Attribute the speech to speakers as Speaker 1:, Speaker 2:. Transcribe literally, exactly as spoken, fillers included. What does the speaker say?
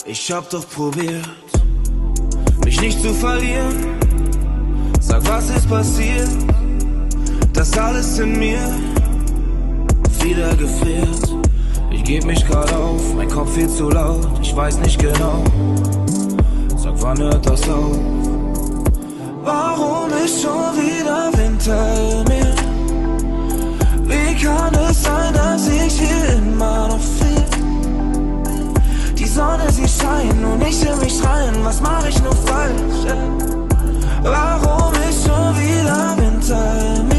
Speaker 1: Ich hab doch probiert, mich nicht zu verlieren. Sag, was ist passiert? Das alles in mir wieder gefriert. Ich geb mich grad auf, mein Kopf viel zu laut. Ich weiß nicht genau. Sag, wann hört das auf? Warum ist schon wieder Winter in mir? Wie kann es sein, dass ich hier immer noch friere? Die Sonne, sie scheint und ich will mich schreien. Was mach ich nur falsch? Warum ist schon wieder Winter in mir?